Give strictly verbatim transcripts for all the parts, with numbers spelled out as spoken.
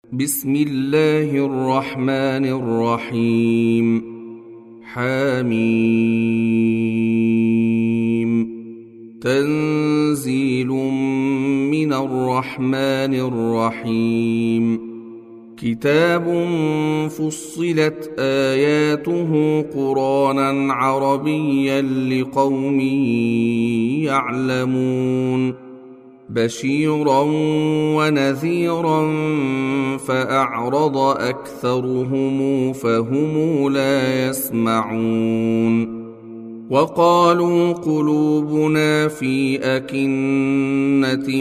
بسم الله الرحمن الرحيم. حميم. تنزيل من الرحمن الرحيم. كتاب فصلت آياته قرآنا عربيا لقوم يعلمون. بشيرا ونذيرا فأعرض أكثرهم فهم لا يسمعون. وقالوا قلوبنا في أكنة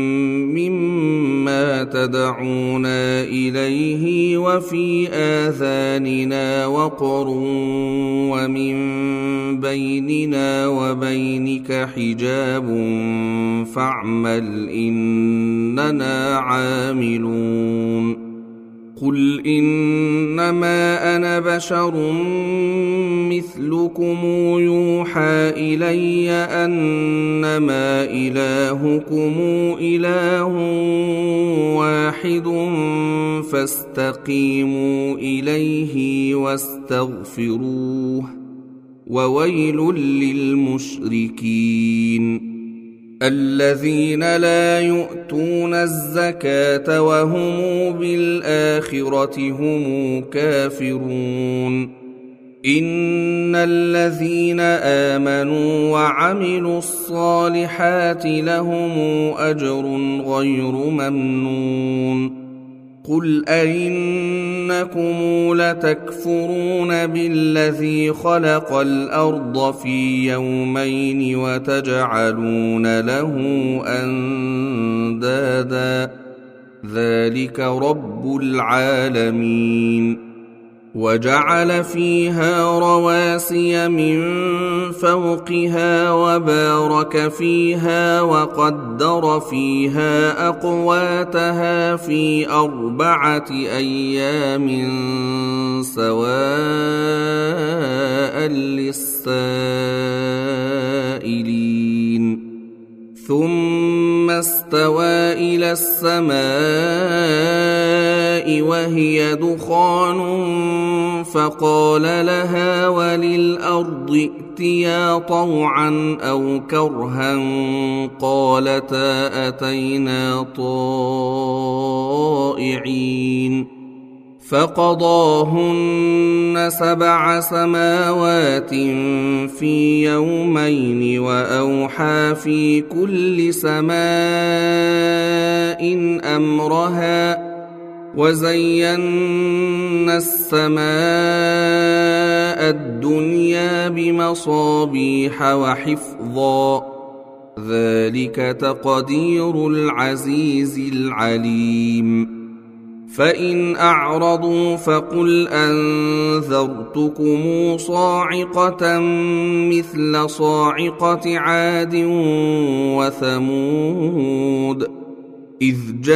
مما تدعونا إليه وفي آذاننا وقر ومن بيننا وبينك حجاب فاعمل إننا عاملون. قل إنما أنا بشر مثلكم يوحى إلي أنما إلهكم إله واحد فاستقيموا إليه واستغفروه وويل للمشركين الذين لا يؤتون الزكاة وهم بالآخرة هم كافرون. إن الذين آمنوا وعملوا الصالحات لهم أجر غير ممنون. قل أئنكم لتكفرون بالذي خلق الأرض في يومين وتجعلون له أندادا ذلك رب العالمين. وجعل فيها رواسي من فوقها وبارك فيها وقدر فيها أقواتها في أربعة أيام سواء للسائلين. ثم استوى إلى السماء وهي دخان فقال لها وللأرض ائتيا طوعا أو كرها قالتا أتينا طائعين. فقضاهن سبع سماوات في يومين وأوحى في كل سماء أمرها وزينا السماء الدنيا بمصابيح وحفظا ذلك تقدير العزيز العليم. فإن أعرضوا فقل أنذرتكم صاعقة مثل صاعقة عاد وثمود إذ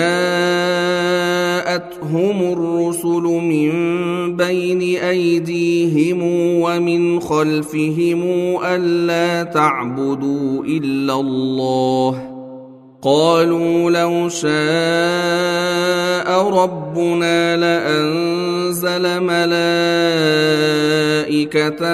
جاءتهم الرسل من بين أيديهم ومن خلفهم ألا تعبدوا إلا الله قالوا لو شاء ربنا لأنزل ملائكة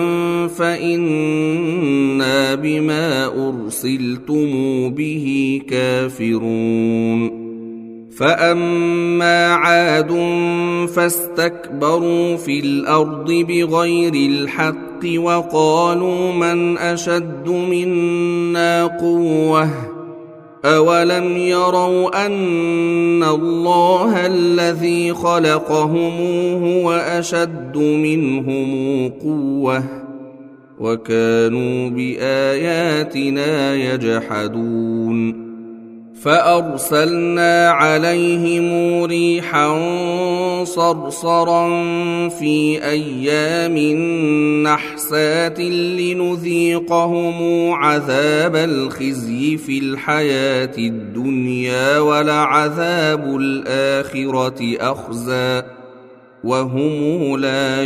فإنا بما أرسلتم به كافرون. فأما عاد فاستكبروا في الأرض بغير الحق وقالوا من أشد منا قوة أولم يروا أن الله الذي خلقهم هو أشد منهم قوة وكانوا بآياتنا يجحدون. فأرسلنا عليهم ريحا صرصرا في أيام نحسات لنذيقهم عذاب الخزي في الحياة الدنيا ولعذاب الآخرة أخزى وهم لا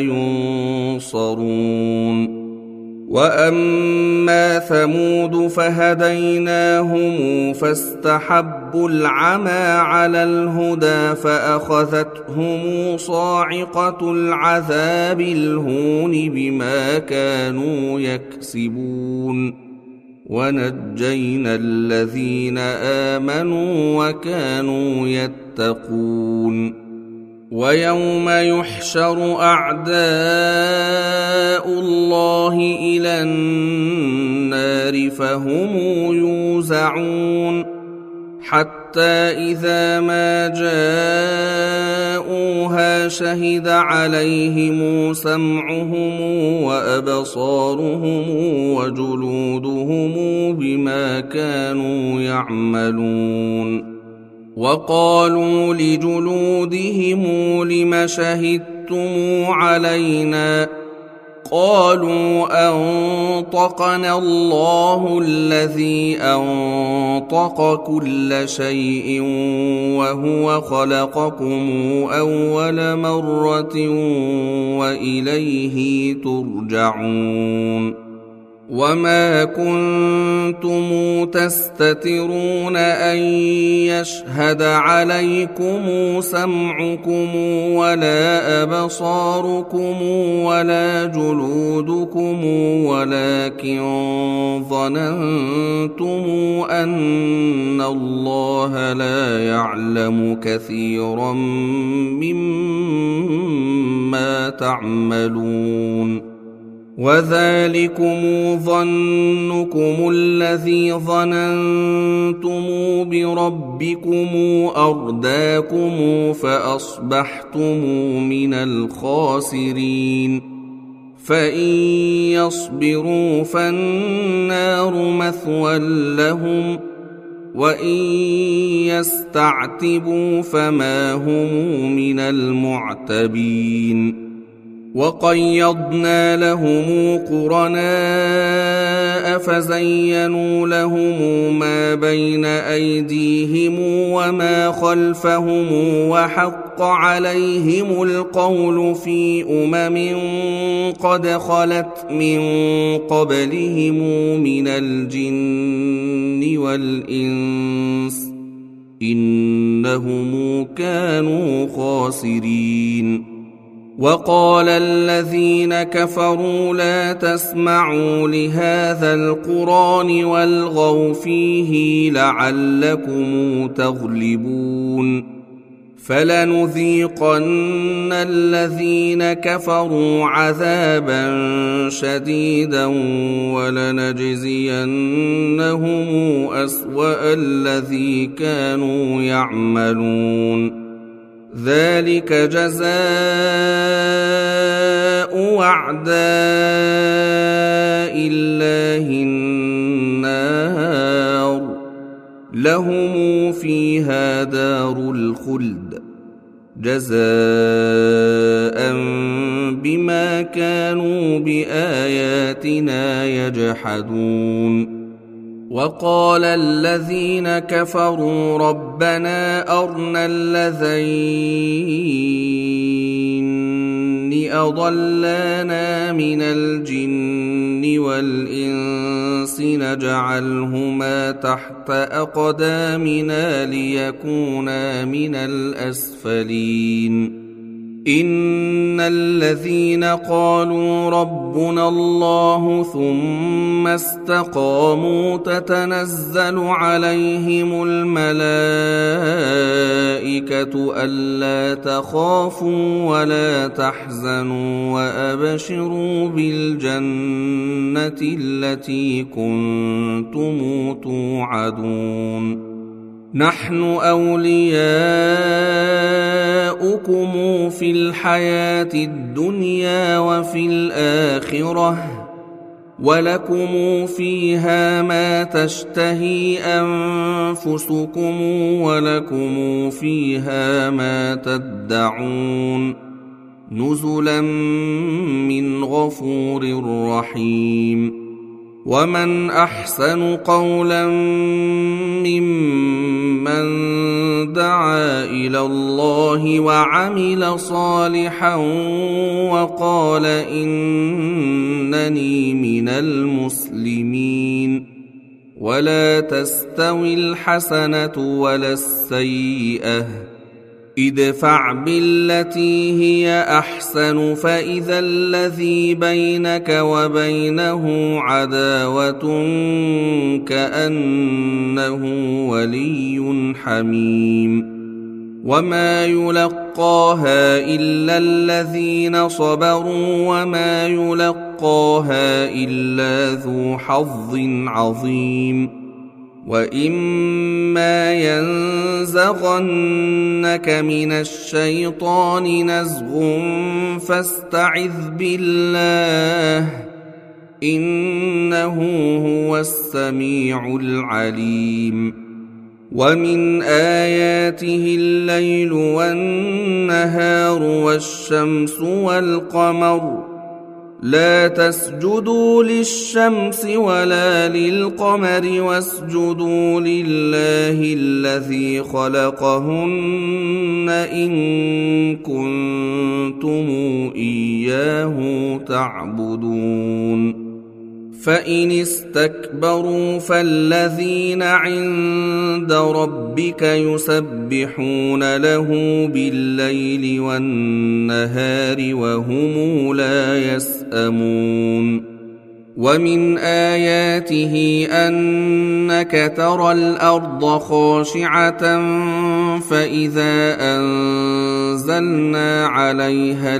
ينصرون. وأما ثمود فهديناهم فاستحبوا حَبُّ الْعَمَى عَلَى الْهُدَى فَأَخَذَتْهُمْ صَاعِقَةُ الْعَذَابِ الْهُونِ بِمَا كَانُوا يَكْسِبُونَ وَنَجَّيْنَا الَّذِينَ آمَنُوا وَكَانُوا يَتَّقُونَ وَيَوْمَ يُحْشَرُ أَعْدَاءُ اللَّهِ إِلَى النَّارِ فَهُمْ يُوزَعُونَ حَتَّى إِذَا مَا جَاءُوهَا شَهِدَ عَلَيْهِمْ سَمْعُهُمْ وَأَبْصَارُهُمْ وَجُلُودُهُمْ بِمَا كَانُوا يَعْمَلُونَ وَقَالُوا لِجُلُودِهِمْ لِمَ شَهِدتُّمْ عَلَيْنَا قَالُوا أَنطَقَنَا اللَّهُ الَّذِي أَنطَقَ كُلَّ شَيْءٍ وَهُوَ خَلَقَكُمْ أَوَّلَ مَرَّةٍ وَإِلَيْهِ تُرْجَعُونَ وَمَا كُنتُمْ تَسْتَتِرُونَ أَن يَشْهَدَ عَلَيْكُمْ سَمْعُكُمْ وَلَا أَبْصَارُكُمْ وَلَا جُلُودُكُمْ وَلَكِنْ ظَنَنْتُمْ أَنَّ اللَّهَ لَا يَعْلَمُ كَثِيرًا مِّمَّا تَعْمَلُونَ وَذَلِكُمْ ظَنُّكُمُ الَّذِي ظَنَنْتُمْ بِرَبِّكُمْ أَرْدَاكُمْ فَأَصْبَحْتُمْ مِنَ الْخَاسِرِينَ فَإِنْ يَصْبِرُوا فَالنَّارُ مَثْوًى لَهُمْ وَإِنْ يَسْتَعْتِبُوا فَمَا هُمْ مِنَ الْمُعْتَبِينَ وَقَيَّضْنَا لَهُمْ قُرَنَاءَ فَزَيَّنُوا لَهُم مَّا بَيْنَ أَيْدِيهِمْ وَمَا خَلْفَهُمْ وَحَقَّ عَلَيْهِمُ الْقَوْلُ فِي أُمَمٍ قَدْ خَلَتْ مِن قَبْلِهِمْ مِنَ الْجِنِّ وَالْإِنسِ إِنَّهُمْ كَانُوا خَاسِرِينَ وَقَالَ الَّذِينَ كَفَرُوا لَا تَسْمَعُوا لِهَذَا الْقُرْآنِ وَالْغَوْا فِيهِ لَعَلَّكُمْ تَغْلِبُونَ فَلَنُذِيقَنَّ الَّذِينَ كَفَرُوا عَذَابًا شَدِيدًا وَلَنَجْزِيَنَّهُمْ أَسْوَأَ الَّذِي كَانُوا يَعْمَلُونَ ذَلِكَ جَزَاءُ أَعْدَاءِ اللَّهِ النَّارُ لَهُمْ فِيهَا دَارُ الْخُلْدِ جَزَاءً بِمَا كَانُوا بِآيَاتِنَا يَجْحَدُونَ وَقَالَ الَّذِينَ كَفَرُوا رَبَّنَا أَرِنَا اللَّذَيْنِ أَضَلَّانَا مِنَ الْجِنِّ وَالْإِنسِ نَجْعَلْهُمَا تَحْتَ أَقْدَامِنَا لِيَكُونَا مِنَ الْأَسْفَلِينَ إِنَّ الَّذِينَ قَالُوا رَبُّنَا اللَّهُ ثُمَّ اسْتَقَامُوا تَتَنَزَّلُ عَلَيْهِمُ الْمَلَائِكَةُ أَلَّا تَخَافُوا وَلَا تَحْزَنُوا وَأَبْشِرُوا بِالْجَنَّةِ الَّتِي كُنتُمْ تُوعَدُونَ نَحْنُ أَوْلِيَاؤُكُمْ فِي الْحَيَاةِ الدُّنْيَا وَفِي الْآخِرَةِ وَلَكُمْ فِيهَا مَا تَشْتَهِي أَنفُسُكُمْ وَلَكُمْ فِيهَا مَا تَدَّعُونَ نُزُلًا مِّنْ غَفُورٍ رَّحِيمٍ وَمَنْ أَحْسَنُ قَوْلًا مِّمَّن دَعَا إِلَى اللَّهِ وَعَمِلَ صَالِحًا وَقَالَ إِنَّنِي مِنَ الْمُسْلِمِينَ ولا تستوي الحسنة ولا السيئة ادفع بالتي هي أحسن فإذا الذي بينك وبينه عداوة كأنه ولي حميم وما يلقاها إلا الذين صبروا وما يلقاها إلا ذو حظ عظيم وإما ينزغنك من الشيطان نزغ فاستعذ بالله إنه هو السميع العليم ومن آياته الليل والنهار والشمس والقمر لا تسجدوا للشمس ولا للقمر واسجدوا لله الذي خلقهن إن كنتم إياه تعبدون فإن استكبروا فالذين عند ربك يسبحون له بالليل والنهار وهم لا يسأمون ومن آياته أنك ترى الأرض خاشعة فإذا أنزلنا عليها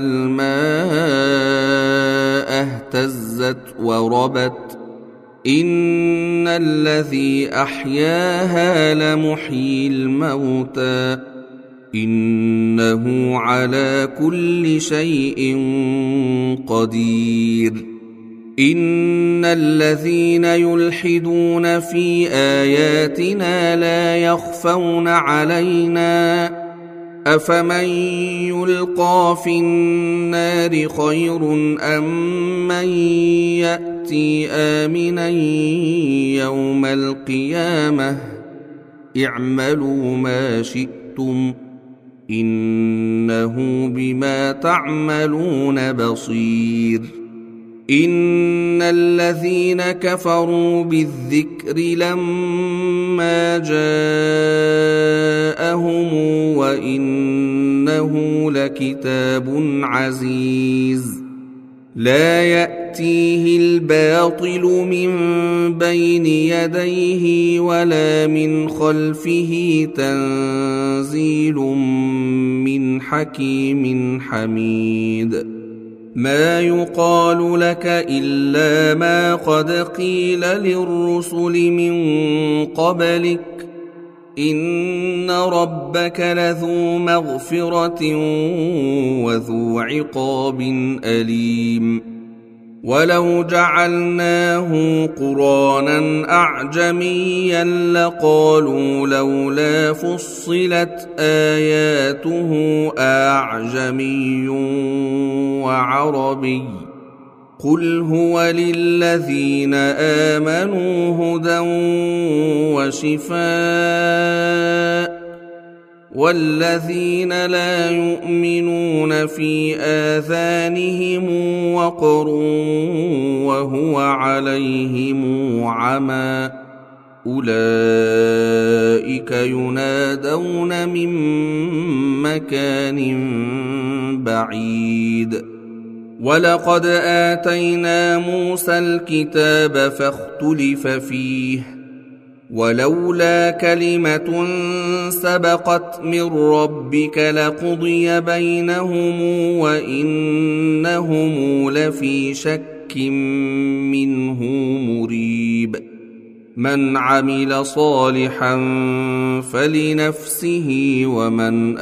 الماء اهتزت وربت إن الذي أحياها لمحيي الموتى إنه على كل شيء قدير إن الذين يلحدون في آياتنا لا يخفون علينا أفمن يلقى في النار خير أم من يأتي آمنا يوم القيامة اعملوا ما شئتم إنه بما تعملون بصير إن الذين كفروا بالذكر لما جاءهم وإنه لكتاب عزيز لا يأتيه الباطل من بين يديه ولا من خلفه تنزيل من حكيم حميد ما يقال لك إلا ما قد قيل للرسل من قبلك إن ربك لذو مغفرة وذو عقاب أليم ولو جعلناه قرآنا أعجميا لقالوا لولا فصلت آياته أعجمي وعربي قل هو للذين آمنوا هدى وشفاء والذين لا يؤمنون في آذانهم وقر وهو عليهم عمى أولئك ينادون من مكان بعيد ولقد آتينا موسى الكتاب فاختلف فيه ولولا كلمة سبقت من ربك لقضي بينهم وإنهم لفي شك منه مريب من عمل صالحا فلنفسه ومن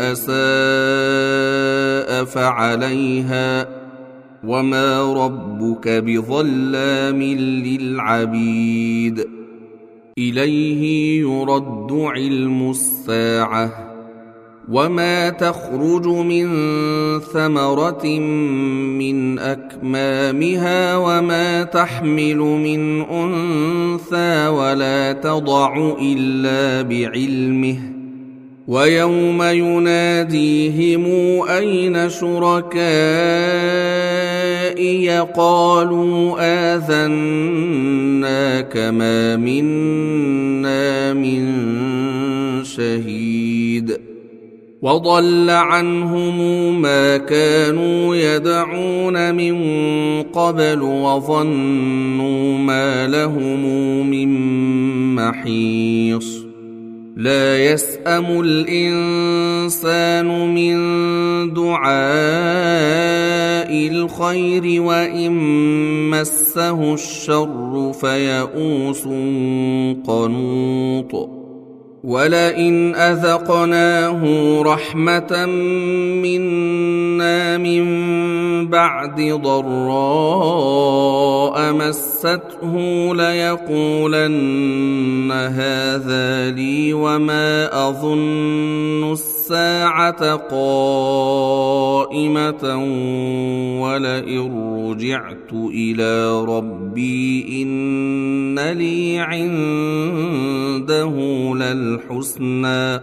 أساء فعليها وما ربك بظلام للعبيد إليه يرد علم الساعة وما تخرج من ثمرة من أكمامها وما تحمل من أنثى ولا تضع إلا بعلمه ويوم يناديهم أين شركائي قالوا آذناك ما منا من شهيد وضل عنهم ما كانوا يدعون من قبل وظنوا ما لهم من محيص لا يسأم الإنسان من دعاء الخير وإن مسه الشر فيئوس قنوط ولئن أذقناه رحمة منا من بعد ضراء مسته ليقولن هذا لي وما أظن الساعة قائمة ولئن رجعت إلى ربي إن لي عنده للحسنى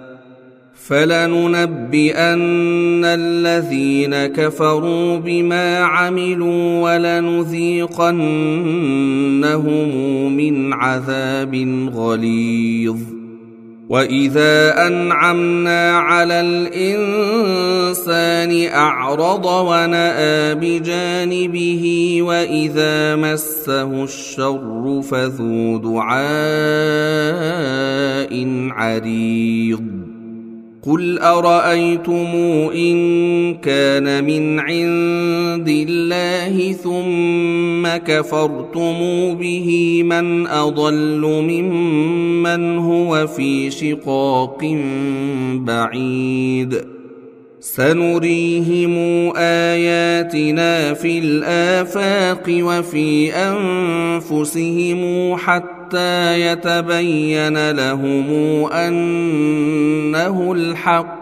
فلننبئن الذين كفروا بما عملوا ولنذيقنهم من عذاب غليظ وإذا أنعمنا على الإنسان أعرض ونأى بجانبه وإذا مسه الشر فذو دعاء عريض قل أرأيتم إن كان من عند الله ثم كفرتم به من أضل ممن هو في شقاق بعيد سنريهم آياتنا في الآفاق وفي أنفسهم حتى يتبين لهم أنه الحق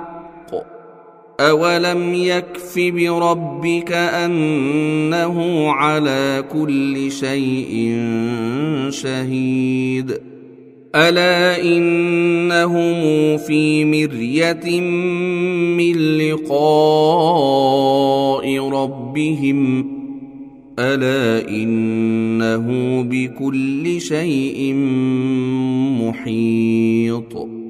أولم يكف بربك أنه على كل شيء شهيد ألا إنهم في مرية من لقاء ربهم ألا إنه بكل شيء محيط.